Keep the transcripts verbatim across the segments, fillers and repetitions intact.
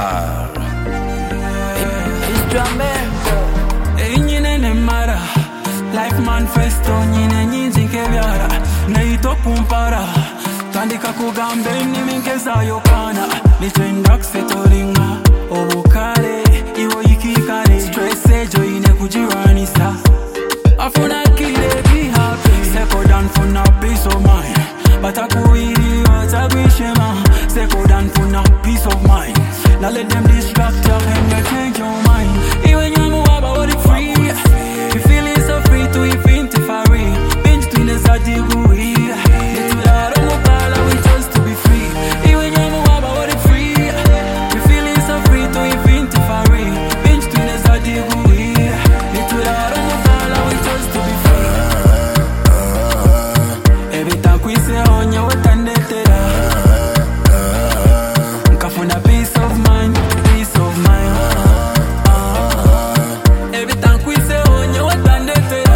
Ah. It's Jamaica. Nyine ne mara. Life manifesto nyine nyinzi kebyara. Neito pumpara. Tandika kugambe nimingeza yokana. Nitenda kusetolinga. Obukale iwo yikikale. Stress ejo ine kujiranisa. Afuna kile be happy. Seko dan funa peace of mind. Batakuiri watagwishema. Seko dan funa peace of mind. Now let them distract you and you change your mind. Even you know about it free. You feeling so free to invent if I read. Binge to the Zadigui. Little out of mobile, we just to be free. Even you know about it free. You feeling so free to invent if I read. Binge to the Zadigui. Little out of mobile, we just to be free. Every time we say on your what and Nkafuna peace of mind, peace of mind. Uh, every time we say on your what and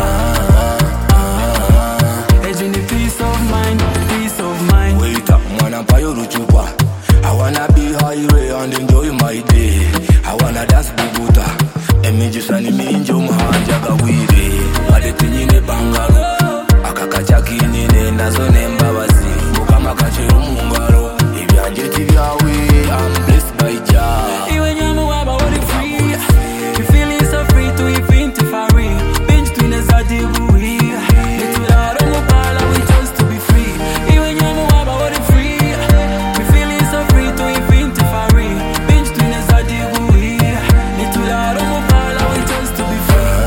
Edging the peace of mind, peace of mind. Wait up, wanna buy your chupa. I wanna be highway and enjoy my day. I wanna dance bubuta. Emi jisani mi enjoy mahanja gawire. Adetinine bangalo. Akakachaki nine nazo nembabazi. Mukama kachiru mungalo. Ibyanje tibyawe, I'm blessed by Jah. Even you know about it free. You feeling so free to invent if I read. Binge to the Zadigui. Little out of mobile, we just to be free. Even you know about it free. You feeling so free to invent if I read. Binge to the Zadigui. Little out of mobile, we just to be free.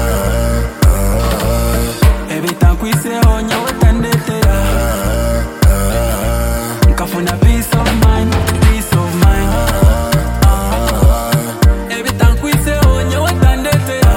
Every time we say on your what and Nkafuna peace of mind, peace of mind. Uh, every time we say on your what and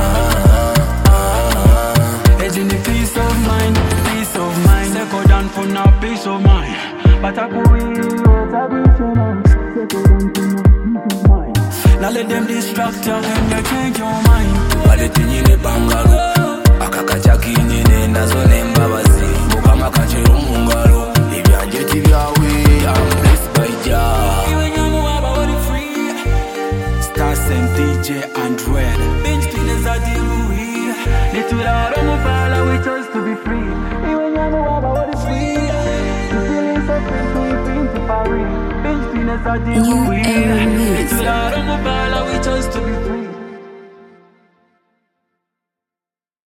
Edging the peace of mind, peace of mind. Seko dan funa peace of mind. Batakui, watagwishema. Seko dan funa peace of mind. Now let them distract you and you change your mind. Adetinine bangalo. Akakachaki nine nazo nembabazi. Mukama kachiru mungalo. Ibyanje tibyawe, I'm blessed by Jah. Even you know about it free. Stars and D J and Red. Binge to the Zadigui. Little out of mobile, we just to be free. Even you know about it free. You feeling so free to invent if I read. Binge to the Zadigui. Little out of mobile, we